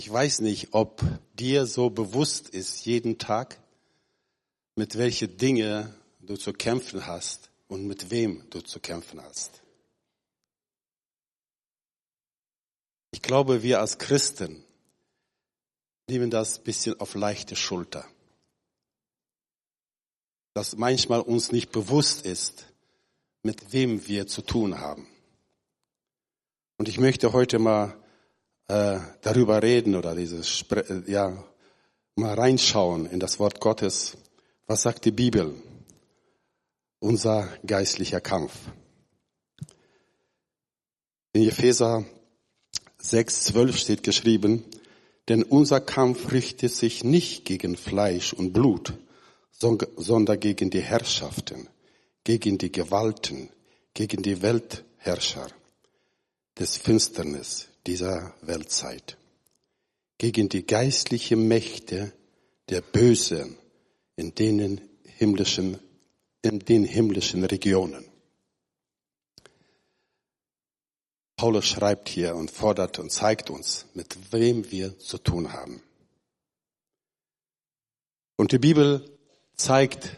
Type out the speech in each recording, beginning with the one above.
Ich weiß nicht, ob dir so bewusst ist jeden Tag, mit welchen Dingen du zu kämpfen hast und mit wem du zu kämpfen hast. Ich glaube, wir als Christen nehmen das ein bisschen auf leichte Schulter. Dass manchmal uns nicht bewusst ist, mit wem wir zu tun haben. Und ich möchte heute mal darüber reden oder mal reinschauen in das Wort Gottes. Was sagt die Bibel? Unser geistlicher Kampf. In Epheser 6,12 steht geschrieben, denn unser Kampf richtet sich nicht gegen Fleisch und Blut, sondern gegen die Herrschaften, gegen die Gewalten, gegen die Weltherrscher des Finsternis dieser Weltzeit, gegen die geistlichen Mächte der Bösen in den himmlischen Regionen. Paulus schreibt hier und fordert und zeigt uns, mit wem wir zu tun haben. Und die Bibel zeigt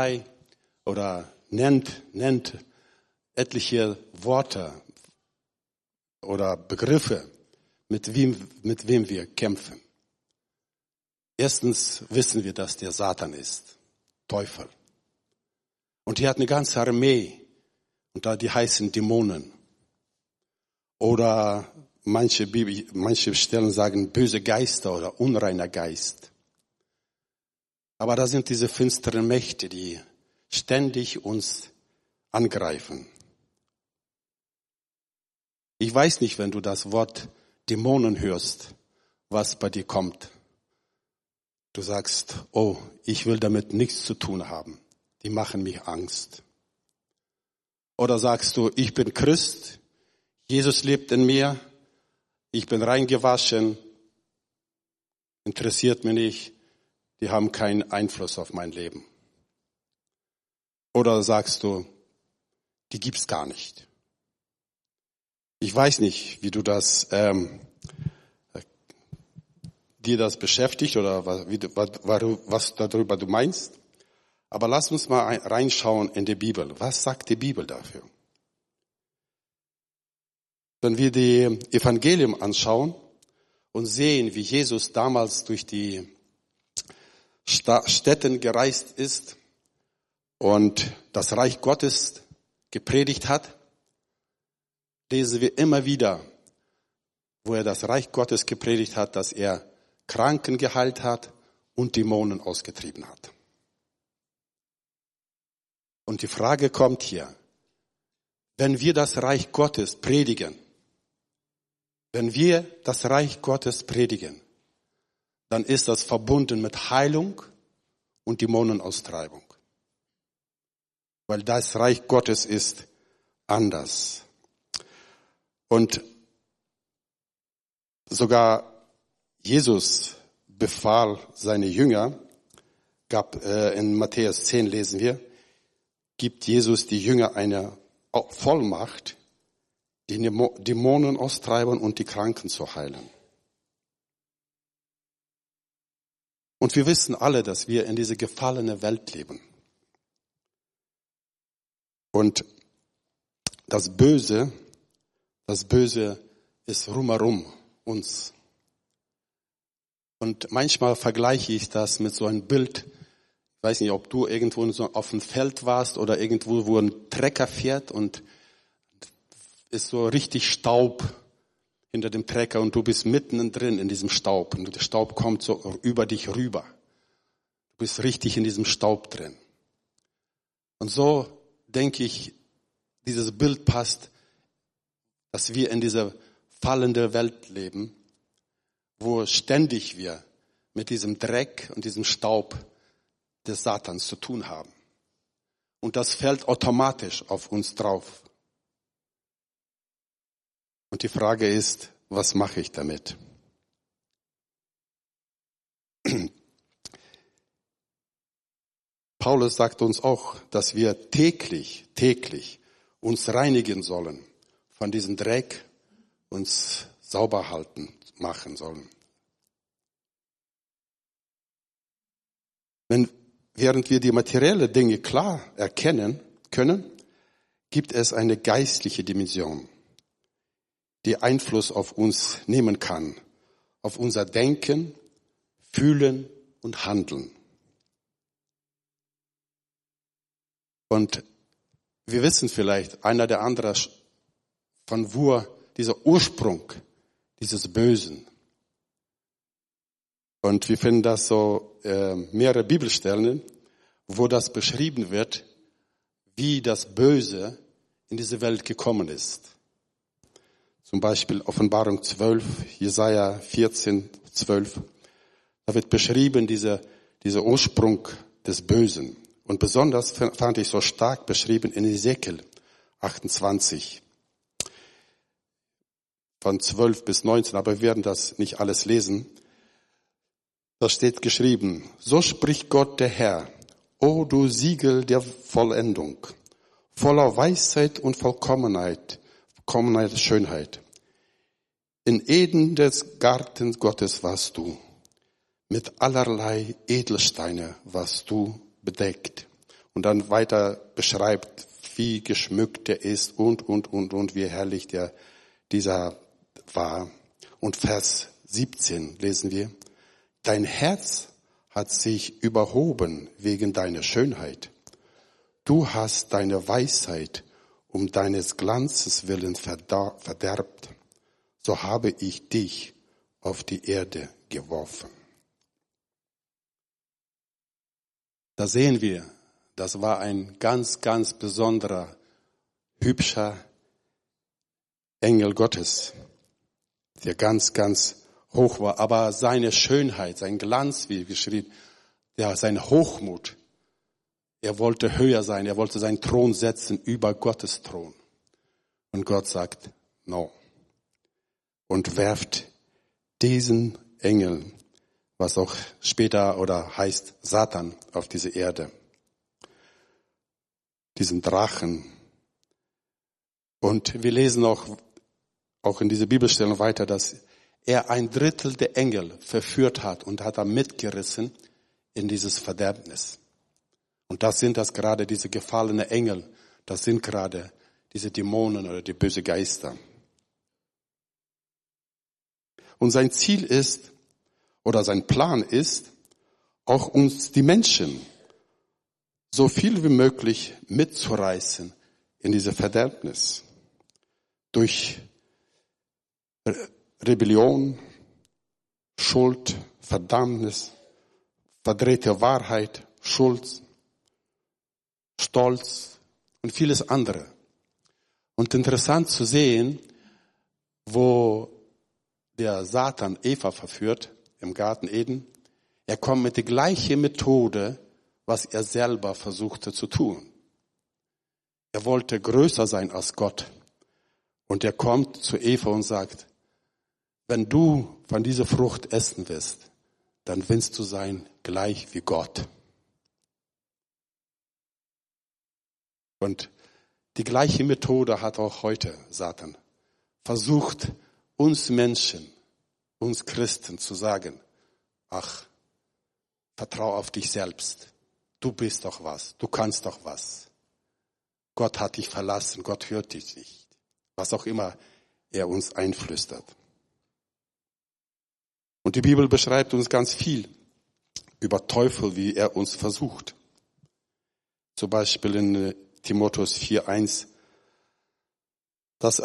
nennt etliche Worte oder Begriffe, mit wem wir kämpfen. Erstens wissen wir, dass der Satan ist, Teufel. Und er hat eine ganze Armee, und da die heißen Dämonen. Oder manche Stellen sagen böse Geister oder unreiner Geist. Aber da sind diese finsteren Mächte, die ständig uns angreifen. Ich weiß nicht, wenn du das Wort Dämonen hörst, was bei dir kommt. Du sagst, oh, ich will damit nichts zu tun haben. Die machen mich Angst. Oder sagst du, ich bin Christ, Jesus lebt in mir, ich bin reingewaschen, interessiert mich nicht, die haben keinen Einfluss auf mein Leben. Oder sagst du, die gibt's gar nicht. Ich weiß nicht, wie du das dir das beschäftigt oder was darüber du meinst. Aber lass uns mal reinschauen in die Bibel. Was sagt die Bibel dafür? Wenn wir die Evangelium anschauen und sehen, wie Jesus damals durch die Städten gereist ist und das Reich Gottes gepredigt hat, lesen wir immer wieder, wo er das Reich Gottes gepredigt hat, dass er Kranken geheilt hat und Dämonen ausgetrieben hat. Und die Frage kommt hier, wenn wir das Reich Gottes predigen, dann ist das verbunden mit Heilung und Dämonenaustreibung. Weil das Reich Gottes ist anders. Und sogar Jesus befahl seine Jünger, in Matthäus 10 lesen wir, gibt Jesus die Jünger eine Vollmacht, die Dämonen austreiben und die Kranken zu heilen. Und wir wissen alle, dass wir in dieser gefallenen Welt leben. Und das Böse ist rumherum uns. Und manchmal vergleiche ich das mit so einem Bild. Ich weiß nicht, ob du irgendwo so auf dem Feld warst oder irgendwo, wo ein Trecker fährt und ist so richtig Staub hinter dem Trecker und du bist mitten drin in diesem Staub und der Staub kommt so über dich rüber. Du bist richtig in diesem Staub drin. Und so denke ich, dieses Bild passt, dass wir in dieser fallenden Welt leben, wo ständig wir mit diesem Dreck und diesem Staub des Satans zu tun haben. Und das fällt automatisch auf uns drauf. Und die Frage ist, was mache ich damit? Paulus sagt uns auch, dass wir täglich uns reinigen sollen von diesem Dreck, uns sauber machen sollen. Während wir die materiellen Dinge klar erkennen können, gibt es eine geistliche Dimension, die Einfluss auf uns nehmen kann, auf unser Denken, Fühlen und Handeln. Und wir wissen vielleicht, einer der anderen, von wo dieser Ursprung dieses Bösen. Und wir finden das so mehrere Bibelstellen, wo das beschrieben wird, wie das Böse in diese Welt gekommen ist. Zum Beispiel Offenbarung 12, Jesaja 14, 12. Da wird beschrieben dieser Ursprung des Bösen. Und besonders fand ich so stark beschrieben in Ezekiel 28. Von 12 bis 19, aber wir werden das nicht alles lesen. Da steht geschrieben, so spricht Gott der Herr, o du Siegel der Vollendung, voller Weisheit und Vollkommenheit, Schönheit. In Eden des Gartens Gottes warst du, mit allerlei Edelsteine warst du bedeckt. Und dann weiter beschreibt, wie geschmückt er ist und, wie herrlich dieser war. Und Vers 17 lesen wir, dein Herz hat sich überhoben wegen deiner Schönheit. Du hast deine Weisheit um deines Glanzes willen verderbt. So habe ich dich auf die Erde geworfen. Da sehen wir, das war ein ganz, ganz besonderer, hübscher Engel Gottes, der ganz, ganz hoch war. Aber seine Schönheit, sein Glanz, wie geschrieben, sein Hochmut, er wollte höher sein, er wollte seinen Thron setzen über Gottes Thron. Und Gott sagt, no. Und werft diesen Engel, was auch später oder heißt Satan, auf diese Erde. Diesen Drachen. Und wir lesen auch in dieser Bibelstelle weiter, dass er 1/3 der Engel verführt hat und hat er mitgerissen in dieses Verderbnis. Und das sind gerade diese gefallenen Engel, das sind gerade diese Dämonen oder die bösen Geister. Und sein Ziel ist, oder sein Plan ist, auch uns die Menschen so viel wie möglich mitzureißen in diese Verderbnis. Durch Rebellion, Schuld, Verdammnis, verdrehte Wahrheit, Schuld, Stolz und vieles andere. Und interessant zu sehen, wo der Satan Eva verführt, im Garten Eden, er kommt mit der gleichen Methode, was er selber versuchte zu tun. Er wollte größer sein als Gott. Und er kommt zu Eva und sagt, wenn du von dieser Frucht essen wirst, dann willst du sein gleich wie Gott. Und die gleiche Methode hat auch heute Satan versucht, uns Menschen, uns Christen zu sagen, ach, vertrau auf dich selbst. Du bist doch was, du kannst doch was. Gott hat dich verlassen, Gott hört dich nicht. Was auch immer er uns einflüstert. Und die Bibel beschreibt uns ganz viel über Teufel, wie er uns versucht. Zum Beispiel in Timotheus 4,1, dass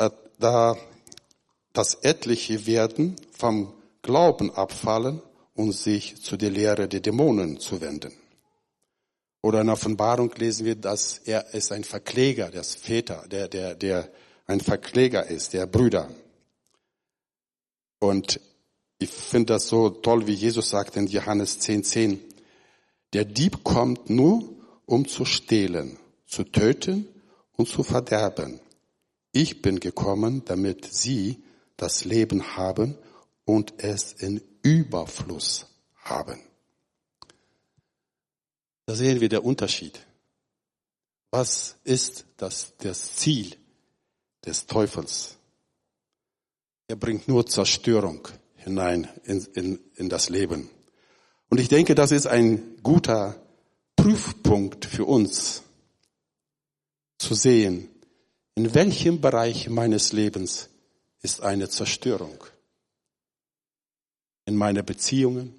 etliche werden vom Glauben abfallen und sich zu der Lehre der Dämonen zu wenden. Oder in der Offenbarung lesen wir, dass er ist ein Verkläger, das Väter, der ein Verkläger ist, der Brüder. Und ich finde das so toll, wie Jesus sagt in Johannes 10,10, der Dieb kommt nur, um zu stehlen, zu töten und zu verderben. Ich bin gekommen, damit sie das Leben haben und es in Überfluss haben. Da sehen wir den Unterschied. Was ist das Ziel des Teufels? Er bringt nur Zerstörung hinein in das Leben. Und ich denke, das ist ein guter Prüfpunkt für uns, zu sehen, in welchem Bereich meines Lebens ist eine Zerstörung. In meinen Beziehungen.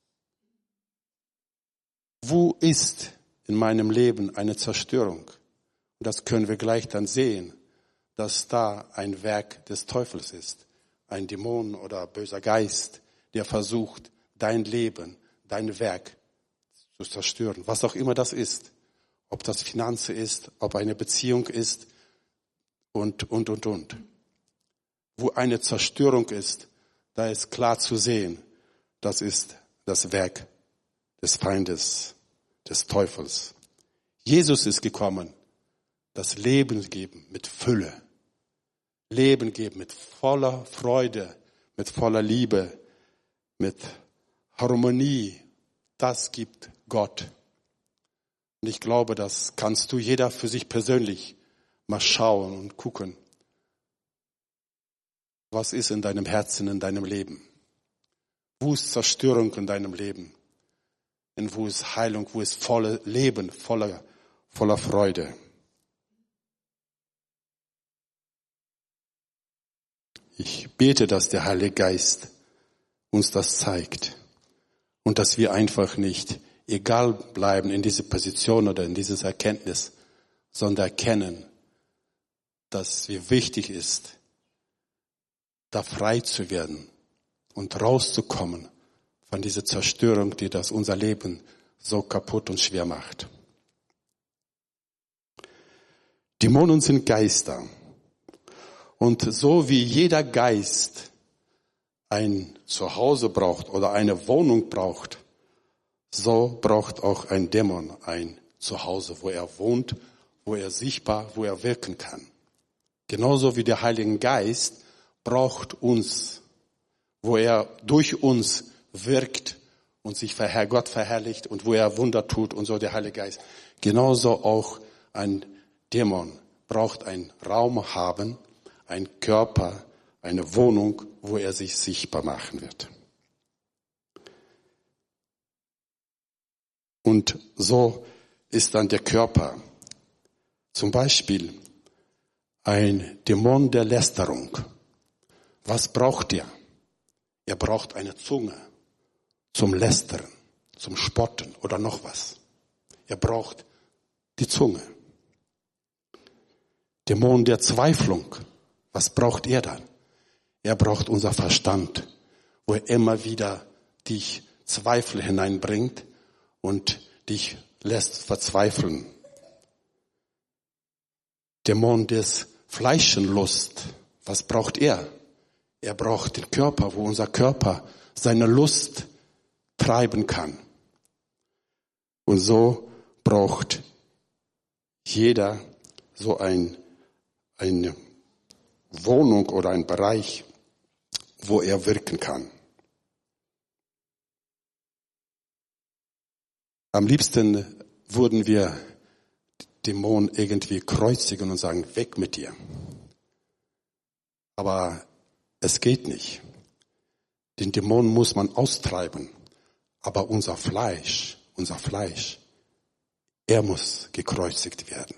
Wo ist in meinem Leben eine Zerstörung? Und das können wir gleich dann sehen, dass da ein Werk des Teufels ist. Ein Dämon oder böser Geist, der versucht, dein Leben, dein Werk zu zerstören. Was auch immer das ist. Ob das Finanzen ist, ob eine Beziehung ist und. Wo eine Zerstörung ist, da ist klar zu sehen, das ist das Werk des Feindes, des Teufels. Jesus ist gekommen, das Leben geben mit Fülle. Leben geben mit voller Freude, mit voller Liebe, mit Harmonie. Das gibt Gott. Und ich glaube, das kannst du jeder für sich persönlich mal schauen und gucken. Was ist in deinem Herzen, in deinem Leben? Wo ist Zerstörung in deinem Leben? Und wo ist Heilung, wo ist volle Leben, voller Freude? Ich bete, dass der Heilige Geist uns das zeigt und dass wir einfach nicht egal bleiben in dieser Position oder in dieser Erkenntnis, sondern erkennen, dass es wichtig ist, da frei zu werden und rauszukommen von dieser Zerstörung, die das unser Leben so kaputt und schwer macht. Dämonen sind Geister. Und so wie jeder Geist ein Zuhause braucht oder eine Wohnung braucht, so braucht auch ein Dämon ein Zuhause, wo er wohnt, wo er sichtbar, wo er wirken kann. Genauso wie der Heilige Geist braucht uns, wo er durch uns wirkt und sich Gott verherrlicht und wo er Wunder tut und so der Heilige Geist. Genauso auch ein Dämon braucht einen Raum haben, einen Körper, eine Wohnung, wo er sich sichtbar machen wird. Und so ist dann der Körper zum Beispiel ein Dämon der Lästerung. Was braucht er? Er braucht eine Zunge zum Lästern, zum Spotten oder noch was. Er braucht die Zunge. Dämon der Zweiflung. Was braucht er dann? Er braucht unser Verstand, wo er immer wieder dich Zweifel hineinbringt und dich lässt verzweifeln. Dämon des Fleischenlust. Was braucht er? Er braucht den Körper, wo unser Körper seine Lust treiben kann. Und so braucht jeder so eine Wohnung oder einen Bereich, wo er wirken kann. Am liebsten würden wir Dämonen irgendwie kreuzigen und sagen, weg mit dir. Aber es geht nicht. Den Dämonen muss man austreiben. Aber unser Fleisch, er muss gekreuzigt werden.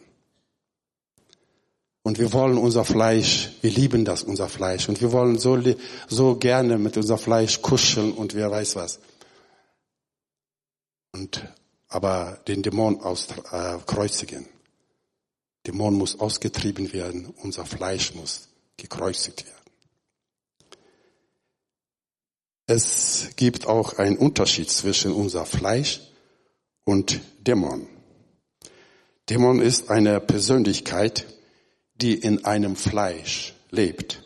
Und wir wollen unser Fleisch, wir lieben das, unser Fleisch. Und wir wollen so gerne mit unser Fleisch kuscheln und wer weiß was. Aber den Dämon kreuzigen. Dämon muss ausgetrieben werden, unser Fleisch muss gekreuzigt werden. Es gibt auch einen Unterschied zwischen unser Fleisch und Dämon. Dämon ist eine Persönlichkeit, die in einem Fleisch lebt.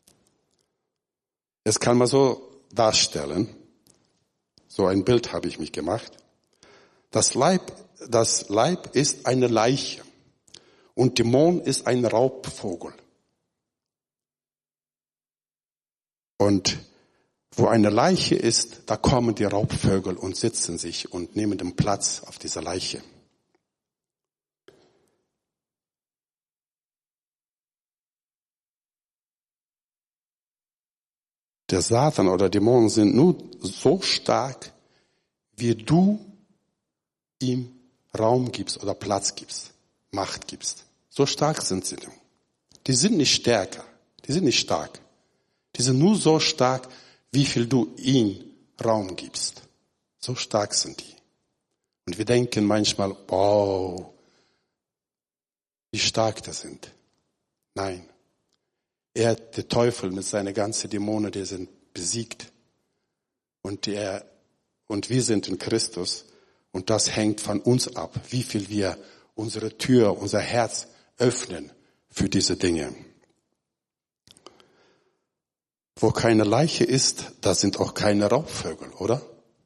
Es kann man so darstellen, so ein Bild habe ich mich gemacht. Das Leib ist eine Leiche und Dämon ist ein Raubvogel. Und wo eine Leiche ist, da kommen die Raubvögel und sitzen sich und nehmen den Platz auf dieser Leiche. Der Satan oder Dämonen sind nur so stark wie du ihm Raum gibst oder Platz gibst, Macht gibst. So stark sind sie. Die sind nicht stärker, die sind nicht stark. Die sind nur so stark, wie viel du ihm Raum gibst. So stark sind die. Und wir denken manchmal, wow, wie stark das sind. Nein. Der Teufel mit seinen ganzen Dämonen, die sind besiegt. Und wir sind in Christus. Und das hängt von uns ab, wie viel wir unsere Tür, unser Herz öffnen für diese Dinge. Wo keine Leiche ist, da sind auch keine Raubvögel, oder?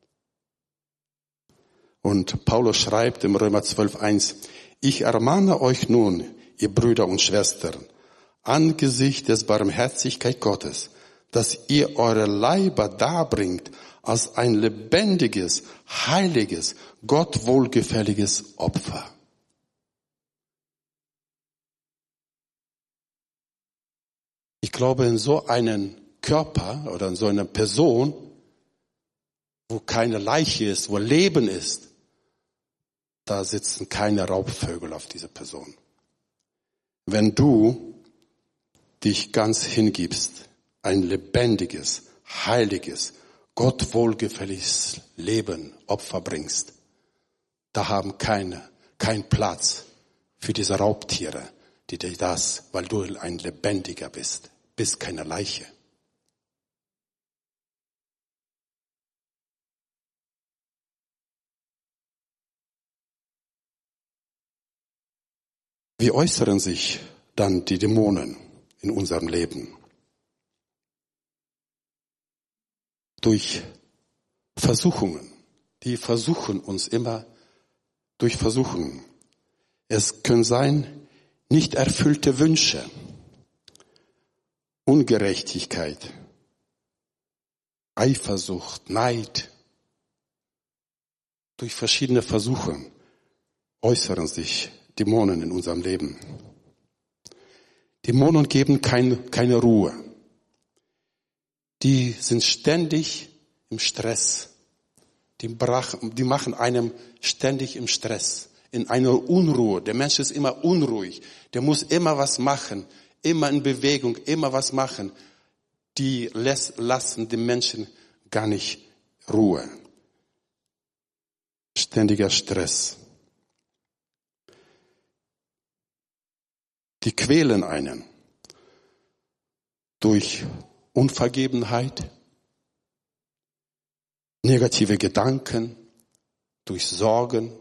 Und Paulus schreibt im Römer 12,1, ich ermahne euch nun, ihr Brüder und Schwestern, angesichts des Barmherzigkeit Gottes, dass ihr eure Leiber darbringt als ein lebendiges, heiliges, Gott wohlgefälliges Opfer. Ich glaube, in so einen Körper oder in so einer Person, wo keine Leiche ist, wo Leben ist, da sitzen keine Raubvögel auf dieser Person. Wenn du dich ganz hingibst, ein lebendiges, heiliges, Gott wohlgefälliges Leben, Opfer bringst, da haben kein Platz für diese Raubtiere, die dir das, weil du ein Lebendiger bist keine Leiche. Wie äußern sich dann die Dämonen in unserem Leben? Durch Versuchungen. Die versuchen uns immer durch Versuchungen. Es können sein, nicht erfüllte Wünsche, Ungerechtigkeit, Eifersucht, Neid. Durch verschiedene Versuche äußern sich Dämonen in unserem Leben. Dämonen geben keine Ruhe. Die sind ständig im Stress. Die machen einem ständig im Stress, in einer Unruhe. Der Mensch ist immer unruhig. Der muss immer was machen, immer in Bewegung, immer was machen. Die lassen den Menschen gar nicht Ruhe. Ständiger Stress. Die quälen einen durch Unvergebenheit, negative Gedanken, durch Sorgen.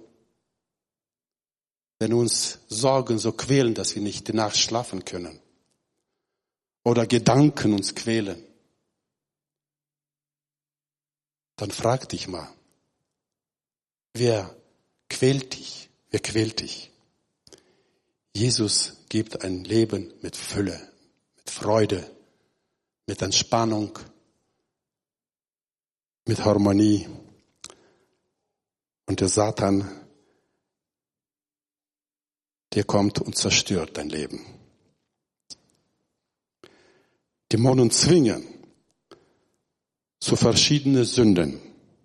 Wenn uns Sorgen so quälen, dass wir nicht die Nacht schlafen können. Oder Gedanken uns quälen. Dann frag dich mal, wer quält dich? Wer quält dich? Jesus gibt ein Leben mit Fülle, mit Freude, mit Entspannung, mit Harmonie. Und der Satan, der kommt und zerstört dein Leben. Dämonen zwingen zu verschiedenen Sünden,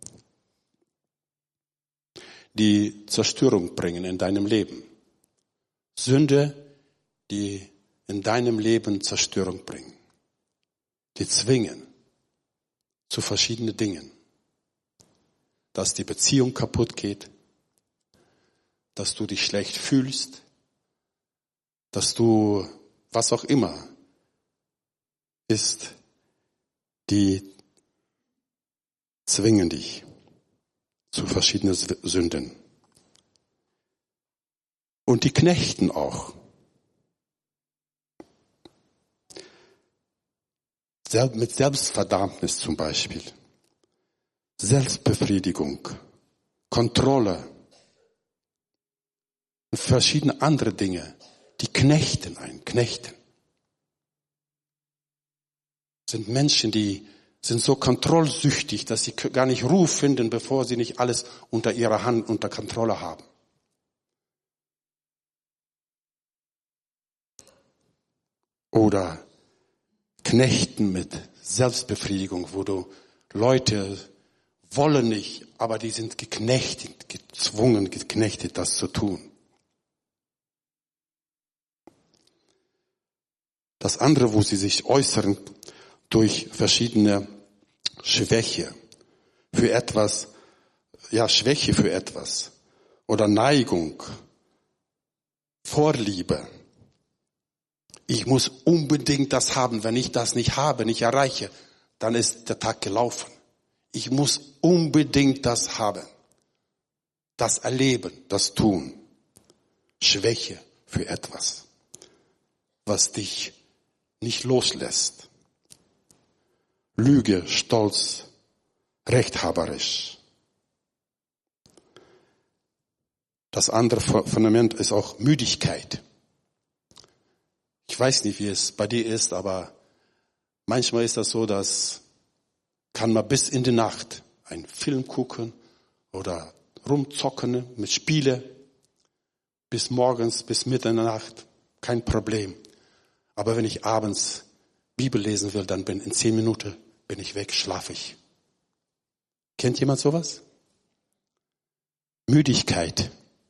die Zerstörung bringen in deinem Leben. Sünde, die in deinem Leben Zerstörung bringen. Die zwingen zu verschiedenen Dingen. Dass die Beziehung kaputt geht, dass du dich schlecht fühlst, dass du, was auch immer ist, die zwingen dich zu verschiedenen Sünden. Und die knechten auch. Mit Selbstverdammnis zum Beispiel. Selbstbefriedigung, Kontrolle und verschiedene andere Dinge, die knechten einen, knechten. Sind Menschen, die sind so kontrollsüchtig, dass sie gar nicht Ruhe finden, bevor sie nicht alles unter ihrer Hand, unter Kontrolle haben. Oder Knechten mit Selbstbefriedigung, wo du Leute wollen nicht, aber die sind geknechtet, das zu tun. Das andere, wo sie sich äußern, durch verschiedene Schwäche für etwas oder Neigung, Vorliebe. Ich muss unbedingt das haben. Wenn ich das nicht habe, nicht erreiche, dann ist der Tag gelaufen. Ich muss unbedingt das haben. Das erleben, das tun. Schwäche für etwas, was dich nicht loslässt. Lüge, Stolz, rechthaberisch. Das andere Fundament ist auch Müdigkeit. Ich weiß nicht, wie es bei dir ist, aber manchmal ist das so, dass kann man bis in die Nacht einen Film gucken oder rumzocken mit Spiele bis morgens, bis Mitternacht, kein Problem. Aber wenn ich abends Bibel lesen will, dann in 10 Minuten bin ich weg, schlafe ich. Kennt jemand sowas? Müdigkeit,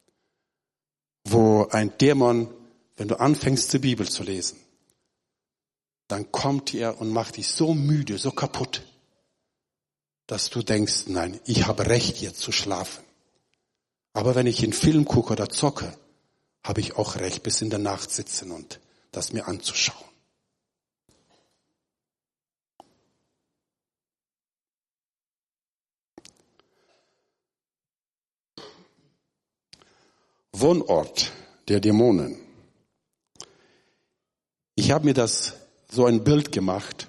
wo ein Dämon, wenn du anfängst, die Bibel zu lesen, dann kommt er und macht dich so müde, so kaputt, dass du denkst, nein, ich habe Recht, jetzt zu schlafen. Aber wenn ich einen Film gucke oder zocke, habe ich auch Recht, bis in der Nacht sitzen und das mir anzuschauen. Wohnort der Dämonen. Ich habe mir so ein Bild gemacht.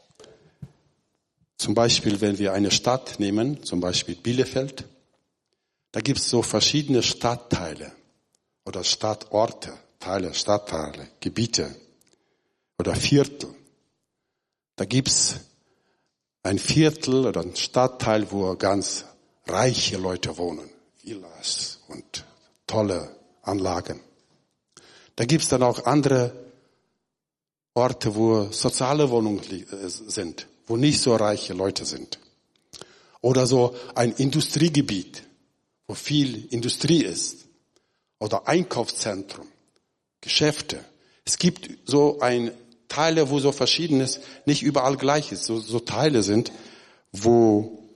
Zum Beispiel, wenn wir eine Stadt nehmen, zum Beispiel Bielefeld, da gibt es so verschiedene Stadtteile oder Stadtorte, Stadtteile, Gebiete oder Viertel. Da gibt es ein Viertel oder ein Stadtteil, wo ganz reiche Leute wohnen, Villas und tolle Anlagen. Da gibt es dann auch andere Orte, wo soziale Wohnungen sind, wo nicht so reiche Leute sind. Oder so ein Industriegebiet, wo viel Industrie ist. Oder Einkaufszentrum, Geschäfte. Es gibt so Teile, wo so Verschiedenes nicht überall gleich ist. So Teile sind, wo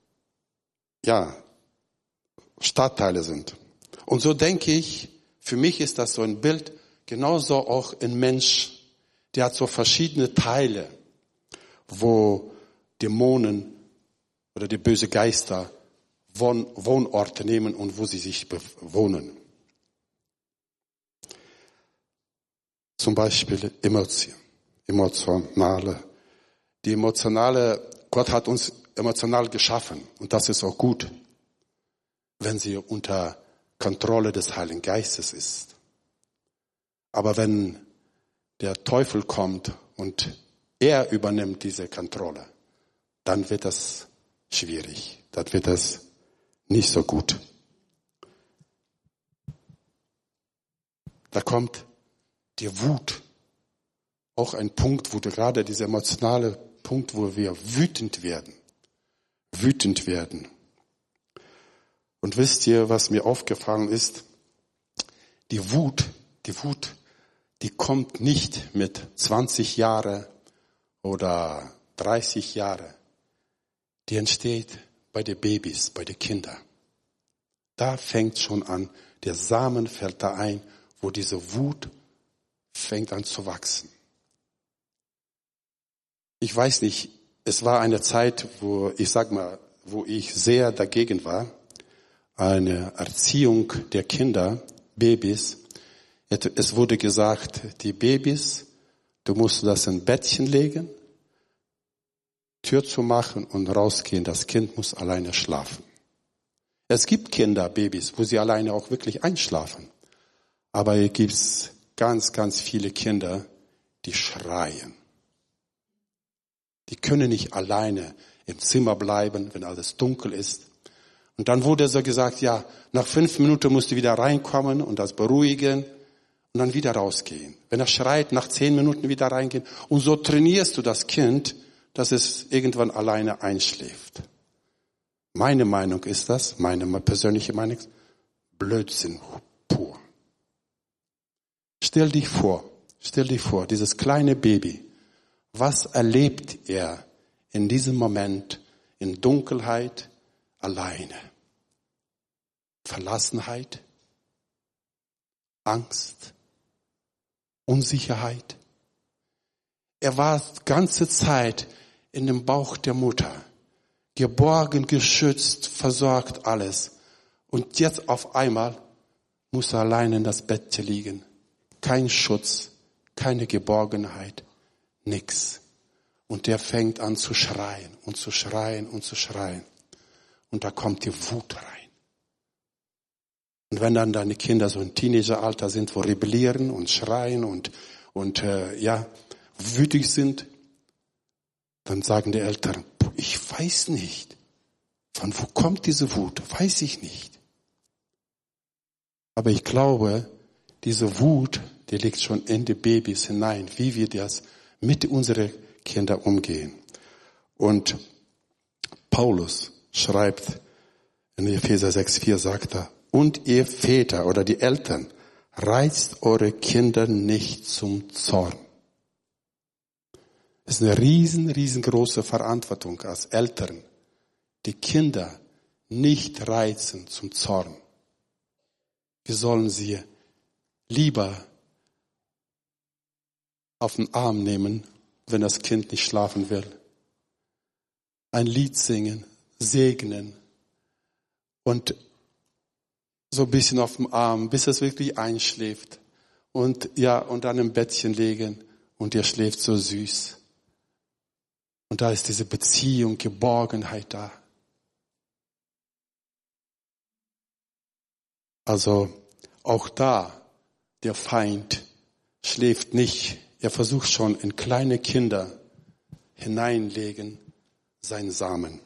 Stadtteile sind. Und so denke ich, für mich ist das so ein Bild, genauso auch ein Mensch, der hat so verschiedene Teile, wo Dämonen oder die böse Geister Wohnorte nehmen und wo sie sich bewohnen. Zum Beispiel Gott hat uns emotional geschaffen und das ist auch gut, wenn sie unter Kontrolle des Heiligen Geistes ist. Aber wenn der Teufel kommt und er übernimmt diese Kontrolle, dann wird das schwierig, dann wird das nicht so gut. Da kommt die Wut, auch ein Punkt, gerade dieser emotionale Punkt, wo wir wütend werden. Und wisst ihr, was mir aufgefallen ist? Die Wut, die kommt nicht mit 20 Jahren oder 30 Jahren. Die entsteht bei den Babys, bei den Kindern. Da fängt schon an, der Samen fällt da ein, wo diese Wut fängt an zu wachsen. Ich weiß nicht, es war eine Zeit, wo ich sehr dagegen war, eine Erziehung der Kinder, Babys. Es wurde gesagt, die Babys, du musst das in ein Bettchen legen, Tür zu machen und rausgehen. Das Kind muss alleine schlafen. Es gibt Kinder, Babys, wo sie alleine auch wirklich einschlafen. Aber hier gibt es ganz, ganz viele Kinder, die schreien. Die können nicht alleine im Zimmer bleiben, wenn alles dunkel ist. Und dann wurde so gesagt, ja, nach 5 Minuten musst du wieder reinkommen und das beruhigen und dann wieder rausgehen. Wenn er schreit, nach 10 Minuten wieder reingehen. Und so trainierst du das Kind, dass es irgendwann alleine einschläft. Meine Meinung ist das, meine persönliche Meinung ist Blödsinn pur. Stell dich vor, dieses kleine Baby, was erlebt er in diesem Moment in Dunkelheit alleine? Verlassenheit, Angst, Unsicherheit. Er war die ganze Zeit in dem Bauch der Mutter, geborgen, geschützt, versorgt, alles. Und jetzt auf einmal muss er allein in das Bett liegen. Kein Schutz, keine Geborgenheit, nix. Und der fängt an zu schreien und zu schreien und zu schreien. Und da kommt die Wut rein. Und wenn dann deine Kinder so im Teenageralter sind, wo rebellieren und schreien und wütig sind, dann sagen die Eltern, ich weiß nicht, von wo kommt diese Wut, weiß ich nicht. Aber ich glaube, diese Wut, die liegt schon in die Babys hinein, wie wir das mit unseren Kindern umgehen. Und Paulus schreibt in Epheser 6,4 sagt er, und ihr Väter oder die Eltern, reizt eure Kinder nicht zum Zorn. Es ist eine riesengroße Verantwortung als Eltern, die Kinder nicht reizen zum Zorn. Wir sollen sie lieber auf den Arm nehmen, wenn das Kind nicht schlafen will. Ein Lied singen, segnen und so ein bisschen auf dem Arm, bis es wirklich einschläft. Und dann im Bettchen legen und ihr schläft so süß. Und da ist diese Beziehung, Geborgenheit da. Also auch da, der Feind schläft nicht. Er versucht schon in kleine Kinder hineinlegen seinen Samen.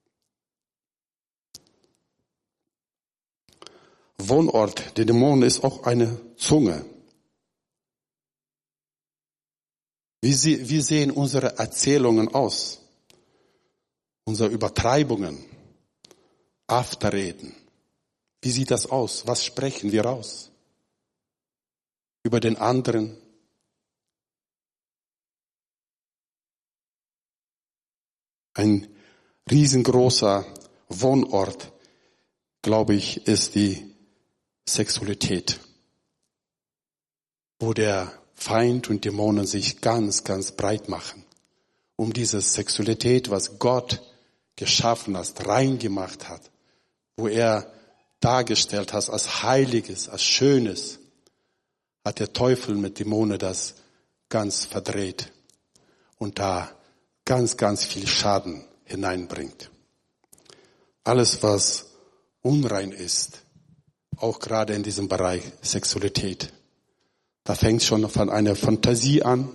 Wohnort der Dämonen ist auch eine Zunge. Wie sehen unsere Erzählungen aus? Unsere Übertreibungen, Afterreden. Wie sieht das aus? Was sprechen wir raus? Über den anderen. Ein riesengroßer Wohnort, glaube ich, ist die Sexualität, wo der Feind und Dämonen sich ganz breit machen, um diese Sexualität, was Gott geschaffen hat, rein gemacht hat, wo er dargestellt hat als Heiliges, als Schönes, hat der Teufel mit Dämonen das ganz verdreht und da ganz viel Schaden hineinbringt. Alles, was unrein ist, auch gerade in diesem Bereich Sexualität. Da fängt schon von einer Fantasie an,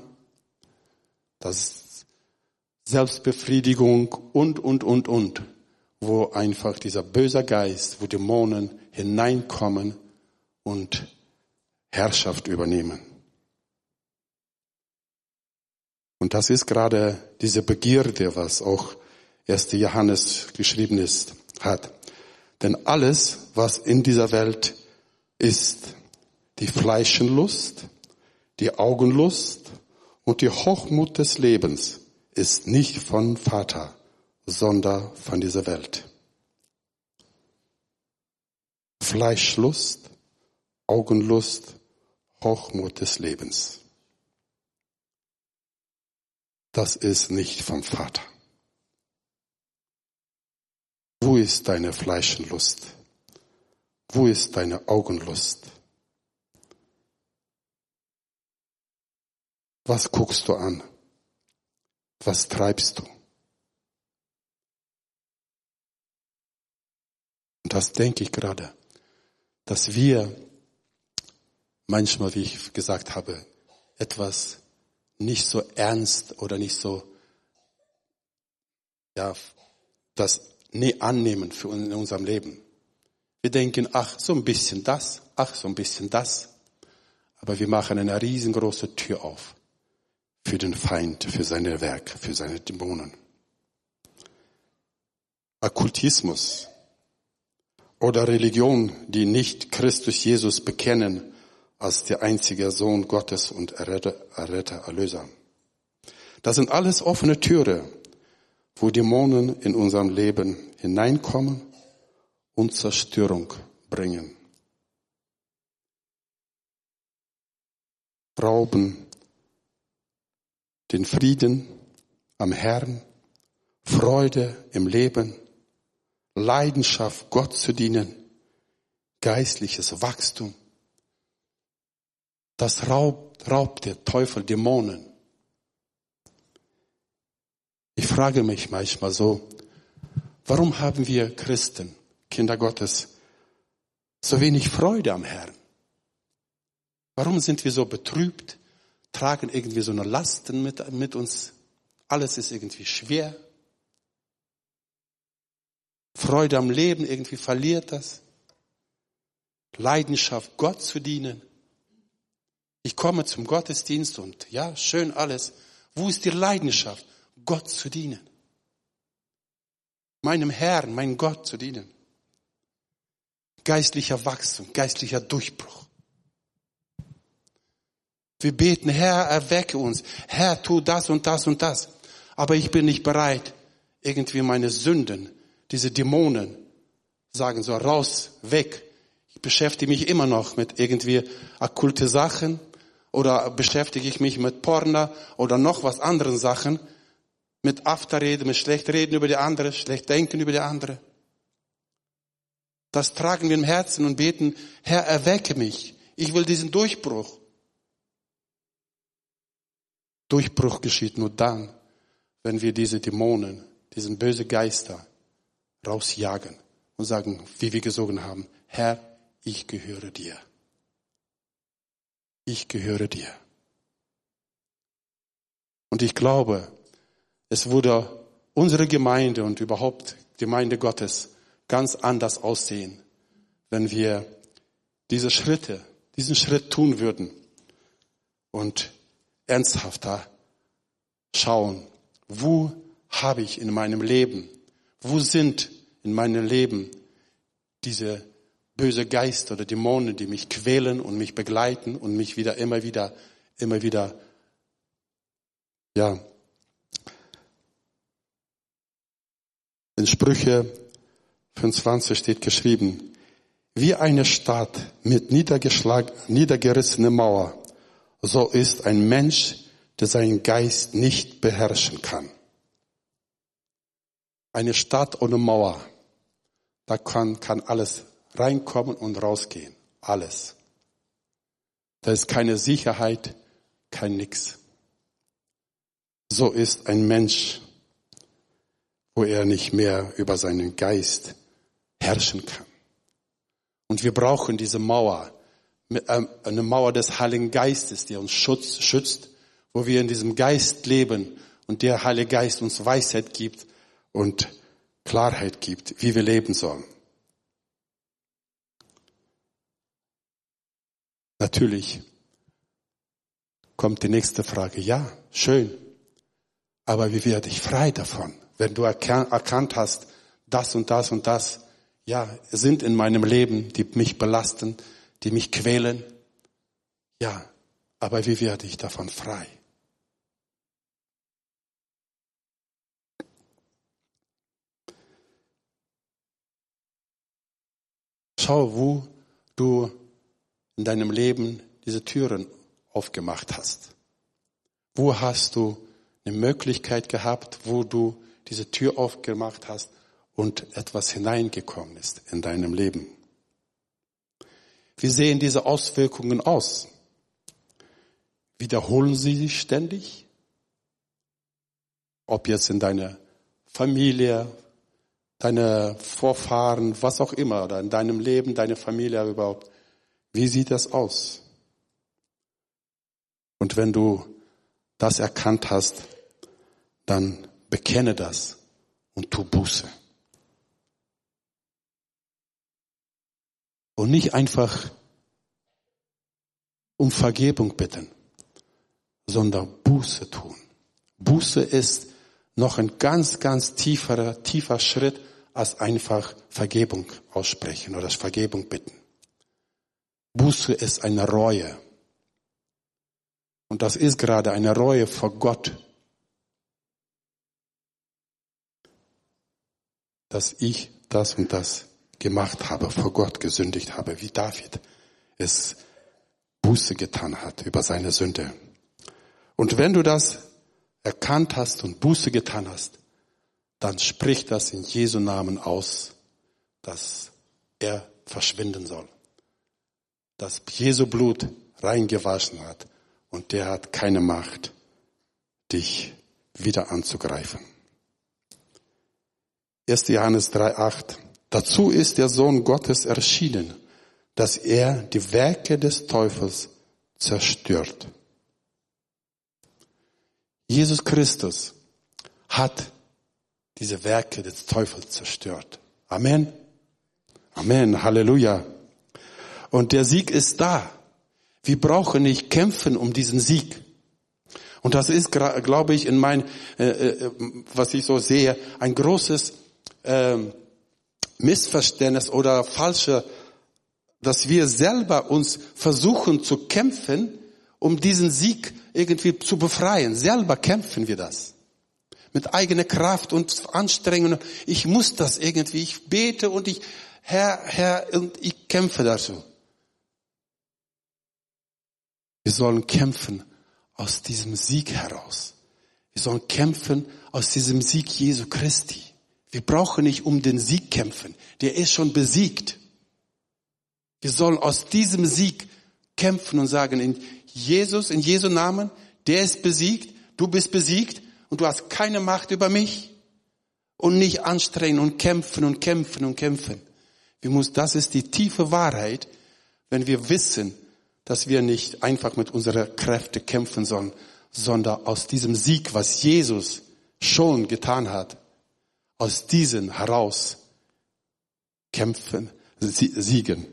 das Selbstbefriedigung und, wo einfach dieser böse Geist, wo Dämonen hineinkommen und Herrschaft übernehmen. Und das ist gerade diese Begierde, was auch 1. Johannes geschrieben hat. Denn alles, was in dieser Welt ist, die Fleischenlust, die Augenlust und die Hochmut des Lebens, ist nicht von Vater, sondern von dieser Welt. Fleischlust, Augenlust, Hochmut des Lebens. Das ist nicht vom Vater. Wo ist deine Fleischenlust? Wo ist deine Augenlust? Was guckst du an? Was treibst du? Und das denke ich gerade, dass wir manchmal, wie ich gesagt habe, etwas nicht so ernst oder nicht so, das annehmen für in unserem Leben. Wir denken, ach, so ein bisschen das, ach, so ein bisschen das. Aber wir machen eine riesengroße Tür auf für den Feind, für seine Werk, für seine Dämonen. Okkultismus oder Religion, die nicht Christus Jesus bekennen als der einzige Sohn Gottes und Erretter, Erlöser. Das sind alles offene Türen, wo Dämonen in unserem Leben hineinkommen und Zerstörung bringen. Rauben den Frieden am Herrn, Freude im Leben, Leidenschaft, Gott zu dienen, geistliches Wachstum. Das raubt der Teufel Dämonen. Ich frage mich manchmal so, warum haben wir Christen, Kinder Gottes, so wenig Freude am Herrn? Warum sind wir so betrübt, tragen irgendwie so eine Lasten mit uns? Alles ist irgendwie schwer. Freude am Leben, irgendwie verliert das. Leidenschaft, Gott zu dienen. Ich komme zum Gottesdienst und ja, schön alles. Wo ist die Leidenschaft, Gott zu dienen? Meinem Herrn, meinem Gott zu dienen. Geistlicher Wachstum, geistlicher Durchbruch. Wir beten, Herr, erwecke uns. Herr, tu das und das und das. Aber ich bin nicht bereit, irgendwie meine Sünden, diese Dämonen, sagen so, raus, weg. Ich beschäftige mich immer noch mit irgendwie okkulte Sachen oder beschäftige ich mich mit Porno oder noch was anderen Sachen, mit Afterreden, mit Schlechtreden über die andere, Schlechtdenken über die andere. Das tragen wir im Herzen und beten, Herr, erwecke mich. Ich will diesen Durchbruch. Durchbruch geschieht nur dann, wenn wir diese Dämonen, diesen bösen Geister rausjagen und sagen, wie wir gesungen haben, Herr, ich gehöre dir. Ich gehöre dir. Und ich glaube, es würde unsere Gemeinde und überhaupt Gemeinde Gottes ganz anders aussehen, wenn wir diesen Schritt tun würden und ernsthafter schauen, wo habe ich in meinem Leben, wo sind in meinem Leben diese böse Geister oder Dämonen, die mich quälen und mich begleiten und mich immer wieder, ja. In Sprüche 25 steht geschrieben, wie eine Stadt mit niedergerissener Mauer, so ist ein Mensch, der seinen Geist nicht beherrschen kann. Eine Stadt ohne Mauer, da kann alles reinkommen und rausgehen. Alles. Da ist keine Sicherheit, kein Nix. So ist ein Mensch, wo er nicht mehr über seinen Geist herrschen kann. Und wir brauchen diese Mauer, eine Mauer des Heiligen Geistes, die uns schützt, wo wir in diesem Geist leben und der Heilige Geist uns Weisheit gibt und Klarheit gibt, wie wir leben sollen. Natürlich kommt die nächste Frage. Ja, schön. Aber wie werde ich frei davon? Wenn du erkannt hast, das und das und das, ja, sind in meinem Leben, die mich belasten, die mich quälen. Ja, aber wie werde ich davon frei? Schau, wo du in deinem Leben diese Türen aufgemacht hast. Wo hast du eine Möglichkeit gehabt, wo du diese Tür aufgemacht hast und etwas hineingekommen ist in deinem Leben? Wie sehen diese Auswirkungen aus? Wiederholen sie sich ständig? Ob jetzt in deiner Familie, deine Vorfahren, was auch immer, oder in deinem Leben, deine Familie überhaupt. Wie sieht das aus? Und wenn du das erkannt hast, dann bekenne das und tu Buße. Und nicht einfach um Vergebung bitten, sondern Buße tun. Buße ist noch ein ganz, ganz tiefer Schritt als einfach Vergebung aussprechen oder Vergebung bitten. Buße ist eine Reue. Und das ist gerade eine Reue vor Gott. Dass ich das und das gemacht habe, vor Gott gesündigt habe, wie David es Buße getan hat über seine Sünde. Und wenn du das erkannt hast und Buße getan hast, dann sprich das in Jesu Namen aus, dass er verschwinden soll. Dass Jesu Blut reingewaschen hat und der hat keine Macht, dich wieder anzugreifen. 1. Johannes 3,8. Dazu ist der Sohn Gottes erschienen, dass er die Werke des Teufels zerstört. Jesus Christus hat diese Werke des Teufels zerstört. Amen. Amen. Halleluja. Und der Sieg ist da. Wir brauchen nicht kämpfen um diesen Sieg. Und das ist, glaube ich, in was ich so sehe, ein großes Missverständnis oder falsche, dass wir selber uns versuchen zu kämpfen, um diesen Sieg irgendwie zu befreien. Selber kämpfen wir das. Mit eigener Kraft und Anstrengung. Ich muss das irgendwie. Ich bete und Herr, und ich kämpfe dazu. Wir sollen kämpfen aus diesem Sieg heraus. Wir sollen kämpfen aus diesem Sieg Jesu Christi. Wir brauchen nicht um den Sieg kämpfen. Der ist schon besiegt. Wir sollen aus diesem Sieg kämpfen und sagen, in Jesu Namen, der ist besiegt, du bist besiegt und du hast keine Macht über mich. Und nicht anstrengen und kämpfen und kämpfen und kämpfen. Das ist die tiefe Wahrheit, wenn wir wissen, dass wir nicht einfach mit unseren Kräften kämpfen sollen, sondern aus diesem Sieg, was Jesus schon getan hat, aus diesen heraus kämpfen, siegen.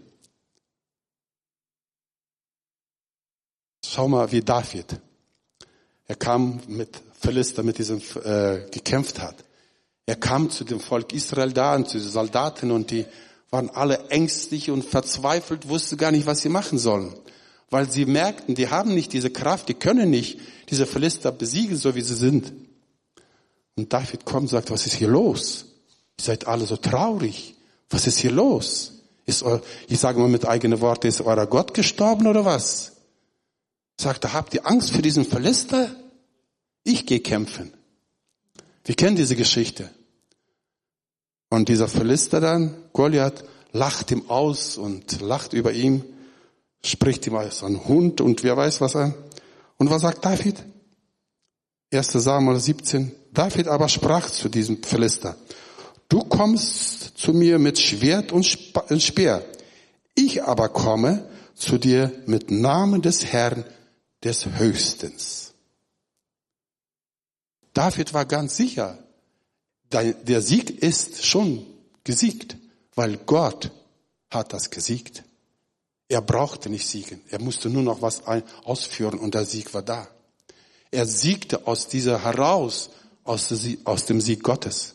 Schau mal, wie David. Er kam mit Philister, mit diesem gekämpft hat. Er kam zu dem Volk Israel da und zu den Soldaten und die waren alle ängstlich und verzweifelt, wussten gar nicht, was sie machen sollen. Weil sie merkten, die haben nicht diese Kraft, die können nicht diese Philister besiegen, so wie sie sind. Und David kommt und sagt, was ist hier los? Ihr seid alle so traurig. Was ist hier los? Ich sage mal mit eigenen Worten, ist euer Gott gestorben oder was? Sagt er, habt ihr Angst vor diesem Philister? Ich gehe kämpfen. Wir kennen diese Geschichte. Und dieser Philister dann, Goliath, lacht ihm aus und lacht über ihn, spricht ihm als ein Hund und wer weiß was an. Und was sagt David? 1. Samuel 17. David aber sprach zu diesem Philister, du kommst zu mir mit Schwert und Speer. Ich aber komme zu dir mit Namen des Herrn, des Höchstens. David war ganz sicher, der Sieg ist schon gesiegt, weil Gott hat das gesiegt. Er brauchte nicht siegen, er musste nur noch was ausführen und der Sieg war da. Er siegte aus dieser heraus, aus dem Sieg Gottes.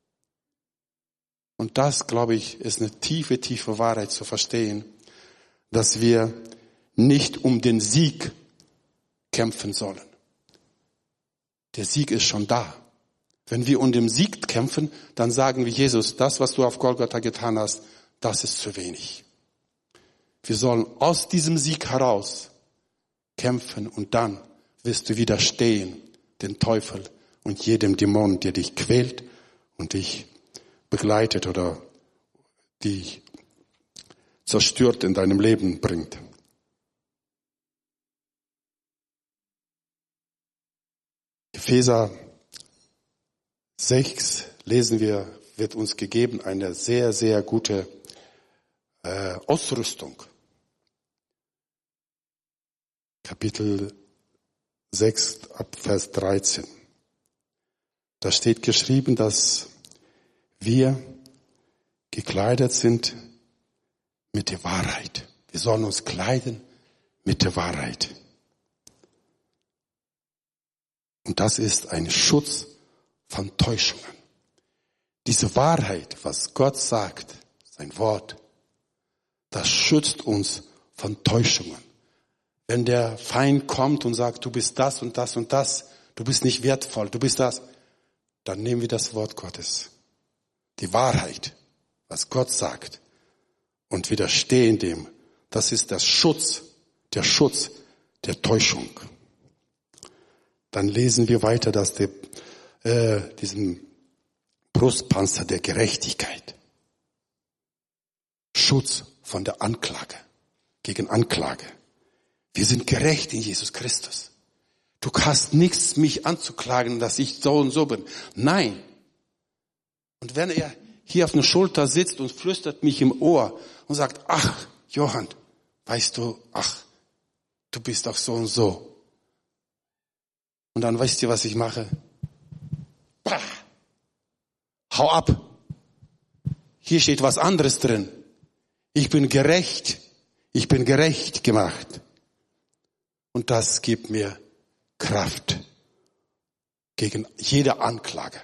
Und das, glaube ich, ist eine tiefe, tiefe Wahrheit zu verstehen, dass wir nicht um den Sieg kämpfen sollen. Der Sieg ist schon da. Wenn wir um den Sieg kämpfen, dann sagen wir, Jesus, das, was du auf Golgatha getan hast, das ist zu wenig. Wir sollen aus diesem Sieg heraus kämpfen und dann wirst du widerstehen, den Teufel und jedem Dämon, der dich quält und dich begleitet oder dich zerstört in deinem Leben bringt. Epheser 6 lesen wir, wird uns gegeben eine sehr, sehr gute Ausrüstung. Kapitel 6 ab Vers 13. Da steht geschrieben, dass wir gekleidet sind mit der Wahrheit. Wir sollen uns kleiden mit der Wahrheit. Und das ist ein Schutz von Täuschungen. Diese Wahrheit, was Gott sagt, sein Wort, das schützt uns von Täuschungen. Wenn der Feind kommt und sagt, du bist das und das und das, du bist nicht wertvoll, du bist das, dann nehmen wir das Wort Gottes, die Wahrheit, was Gott sagt, und widerstehen dem. Das ist der Schutz der Täuschung. Dann lesen wir weiter, dass diesen Brustpanzer der Gerechtigkeit, Schutz von der Anklage, gegen Anklage. Wir sind gerecht in Jesus Christus. Du hast nichts, mich anzuklagen, dass ich so und so bin. Nein. Und wenn er hier auf der Schulter sitzt und flüstert mich im Ohr und sagt, ach, Johann, weißt du, ach, du bist doch so und so. Und dann weißt du, was ich mache? Bah! Hau ab. Hier steht was anderes drin. Ich bin gerecht. Ich bin gerecht gemacht. Und das gibt mir Kraft gegen jede Anklage.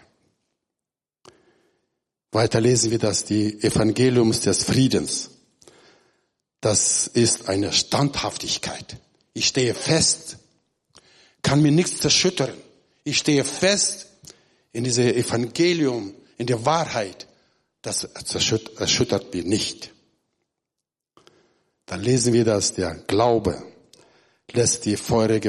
Weiter lesen wir, dass die Evangeliums des Friedens, das ist eine Standhaftigkeit. Ich stehe fest, kann mir nichts zerschüttern. Ich stehe fest in diesem Evangelium, in der Wahrheit. Das erschüttert mich nicht. Dann lesen wir, dass der Glaube lässt die feurige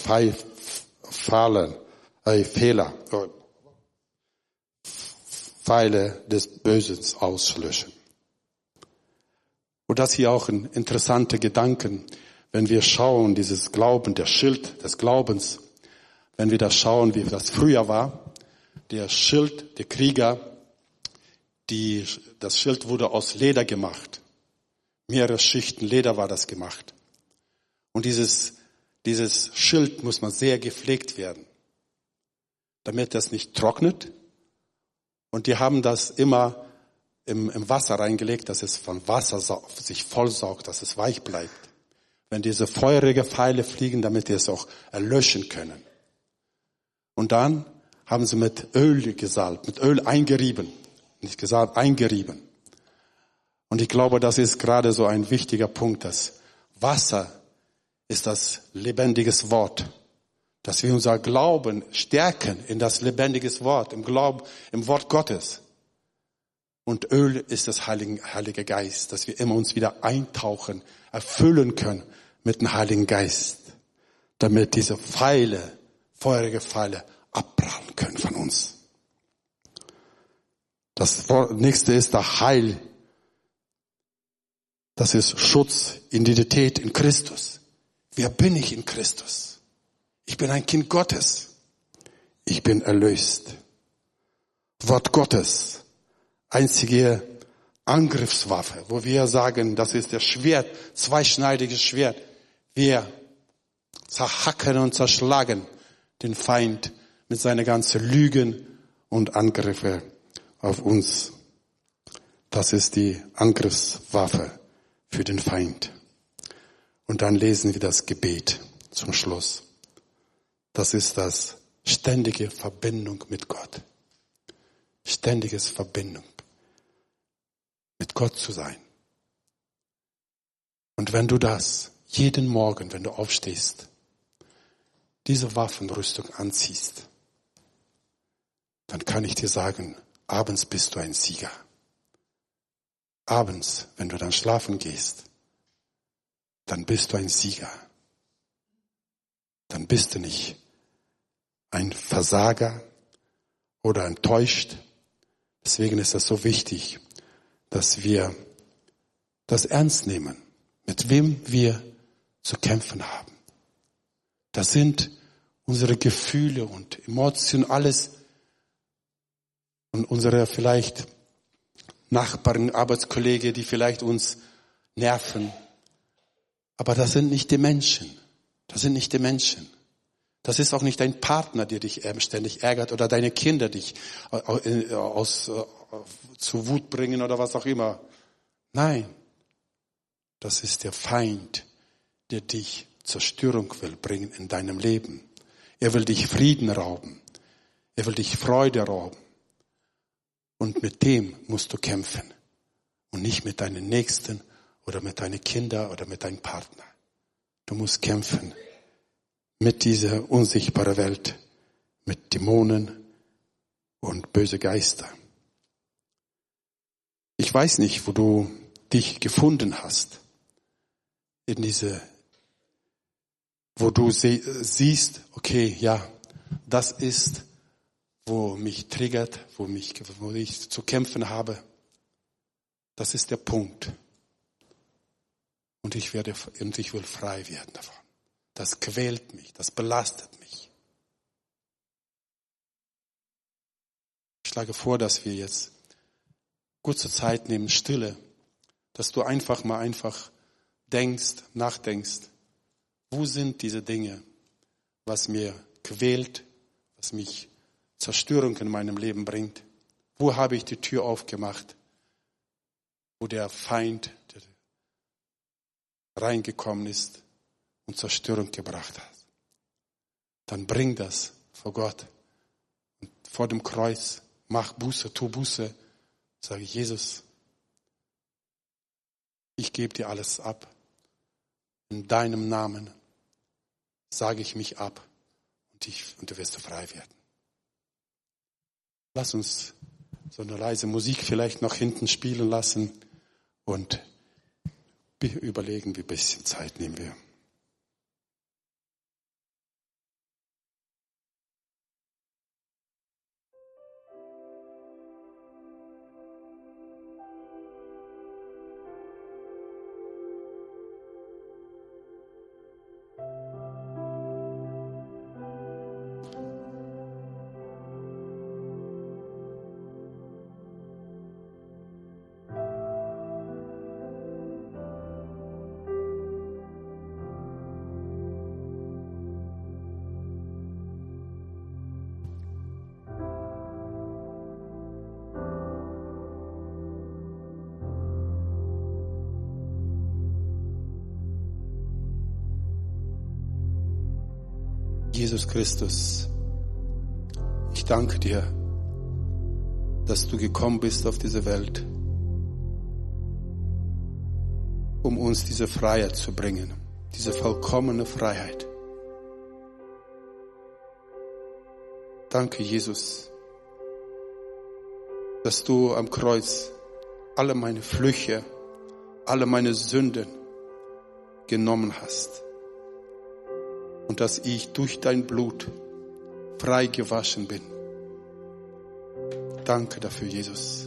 Pfeile des Bösen auslöschen. Und das hier auch ein interessanter Gedanke, wenn wir schauen, dieses Glauben, der Schild des Glaubens, wenn wir das schauen, wie das früher war, der Schild, der Krieger, das Schild wurde aus Leder gemacht. Mehrere Schichten Leder war das gemacht. Und dieses Schild muss man sehr gepflegt werden, damit das nicht trocknet. Und die haben das immer im Wasser reingelegt, dass es von Wasser sich vollsaugt, dass es weich bleibt. Wenn diese feurige Pfeile fliegen, damit die es auch erlöschen können. Und dann haben sie mit Öl gesalbt, mit Öl eingerieben. Nicht gesalbt, eingerieben. Und ich glaube, das ist gerade so ein wichtiger Punkt, dass Wasser ist das lebendiges Wort. Dass wir unser Glauben stärken in das lebendiges Wort, im Glauben, im Wort Gottes. Und Öl ist das Heilige Geist, dass wir immer uns wieder eintauchen, erfüllen können mit dem Heiligen Geist, damit diese Pfeile, feurige Pfeile, abprallen können von uns. Das nächste ist der Heil. Das ist Schutz, Identität in Christus. Wer bin ich in Christus? Ich bin ein Kind Gottes. Ich bin erlöst. Wort Gottes. Einzige Angriffswaffe, wo wir sagen, das ist das Schwert, zweischneidiges Schwert. Wir zerhacken und zerschlagen den Feind mit seinen ganzen Lügen und Angriffe auf uns. Das ist die Angriffswaffe für den Feind. Und dann lesen wir das Gebet zum Schluss. Das ist das ständige Verbindung mit Gott. Ständiges Verbindung mit Gott zu sein. Und wenn du das jeden Morgen, wenn du aufstehst, diese Waffenrüstung anziehst, dann kann ich dir sagen, abends bist du ein Sieger. Abends, wenn du dann schlafen gehst, dann bist du ein Sieger. Dann bist du nicht ein Versager oder enttäuscht. Deswegen ist es so wichtig, dass wir das ernst nehmen, mit wem wir zu kämpfen haben. Das sind unsere Gefühle und Emotionen, alles. Und unsere vielleicht Nachbarn, Arbeitskollegen, die vielleicht uns nerven. Aber das sind nicht die Menschen. Das sind nicht die Menschen. Das ist auch nicht dein Partner, der dich ständig ärgert oder deine Kinder dich zu Wut bringen oder was auch immer. Nein, das ist der Feind, der dich zur Störung will bringen in deinem Leben. Er will dich Frieden rauben. Er will dich Freude rauben. Und mit dem musst du kämpfen. Und nicht mit deinen Nächsten oder mit deinen Kindern oder mit deinem Partner. Du musst kämpfen mit dieser unsichtbaren Welt, mit Dämonen und böse Geister. Ich weiß nicht, wo du dich gefunden hast. In diese, wo du siehst, okay, ja, das ist, wo mich triggert, wo ich zu kämpfen habe. Das ist der Punkt. Und ich will frei werden davon. Das quält mich, das belastet mich. Ich schlage vor, dass wir jetzt kurze Zeit nehmen, Stille, dass du einfach nachdenkst, wo sind diese Dinge, was mir quält, was mich Zerstörung in meinem Leben bringt. Wo habe ich die Tür aufgemacht, wo der Feind reingekommen ist und Zerstörung gebracht hat. Dann bring das vor Gott und vor dem Kreuz, mach Buße, tu Buße, sage ich, Jesus, ich gebe dir alles ab. In deinem Namen sage ich mich ab und du wirst frei werden. Lass uns so eine leise Musik vielleicht noch hinten spielen lassen und überlegen, wie bisschen Zeit nehmen wir. Jesus Christus, ich danke dir, dass du gekommen bist auf diese Welt, um uns diese Freiheit zu bringen, diese vollkommene Freiheit. Danke, Jesus, dass du am Kreuz alle meine Flüche, alle meine Sünden genommen hast. Und dass ich durch dein Blut frei gewaschen bin. Danke dafür, Jesus.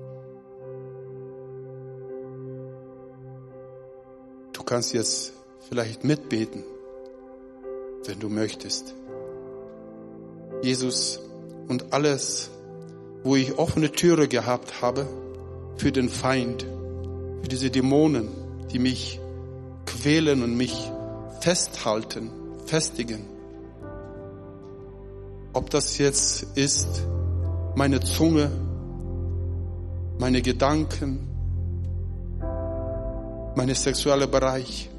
Du kannst jetzt vielleicht mitbeten, wenn du möchtest. Jesus, und alles, wo ich offene Türe gehabt habe für den Feind, für diese Dämonen, die mich quälen und mich festigen. Ob das jetzt ist meine Zunge, meine Gedanken, mein sexueller Bereich,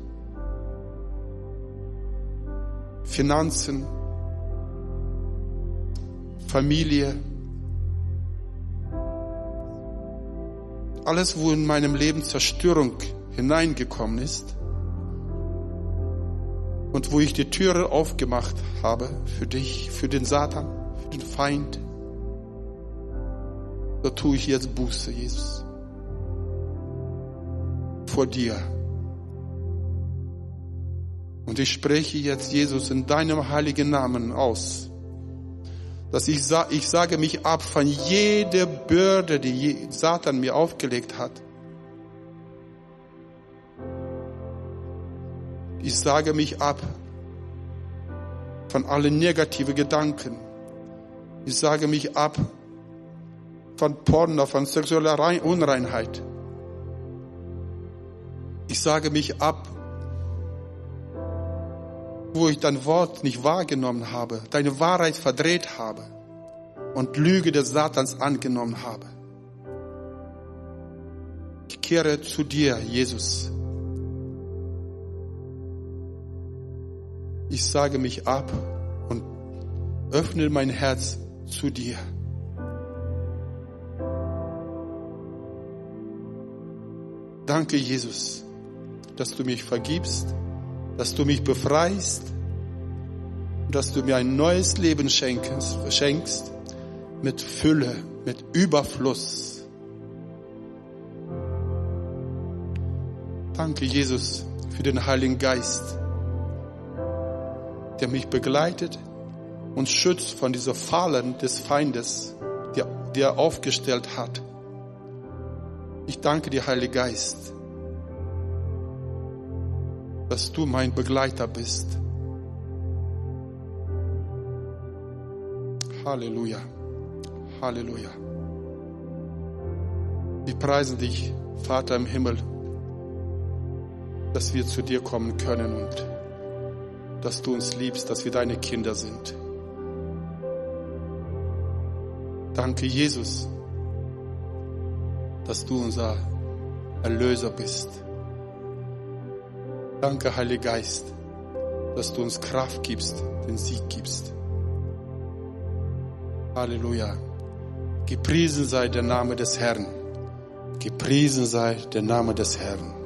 Finanzen, Familie, alles, wo in meinem Leben Zerstörung hineingekommen ist und wo ich die Türe aufgemacht habe für dich, für den Satan, für den Feind, da tue ich jetzt Buße, Jesus, vor dir. Und ich spreche jetzt, Jesus, in deinem heiligen Namen aus, dass ich sage mich ab von jeder Bürde, die Satan mir aufgelegt hat. Ich sage mich ab von allen negativen Gedanken. Ich sage mich ab von Porno, von sexueller Unreinheit. Ich sage mich ab, wo ich dein Wort nicht wahrgenommen habe, deine Wahrheit verdreht habe und Lüge des Satans angenommen habe. Ich kehre zu dir, Jesus. Ich sage mich ab und öffne mein Herz zu dir. Danke, Jesus, dass du mich vergibst, dass du mich befreist und dass du mir ein neues Leben schenkst mit Fülle, mit Überfluss. Danke, Jesus, für den Heiligen Geist, der mich begleitet und schützt von dieser Fallen des Feindes, die er aufgestellt hat. Ich danke dir, Heiliger Geist, dass du mein Begleiter bist. Halleluja, Halleluja. Wir preisen dich, Vater im Himmel, dass wir zu dir kommen können und dass du uns liebst, dass wir deine Kinder sind. Danke, Jesus, dass du unser Erlöser bist. Danke, Heiliger Geist, dass du uns Kraft gibst, den Sieg gibst. Halleluja. Gepriesen sei der Name des Herrn. Gepriesen sei der Name des Herrn.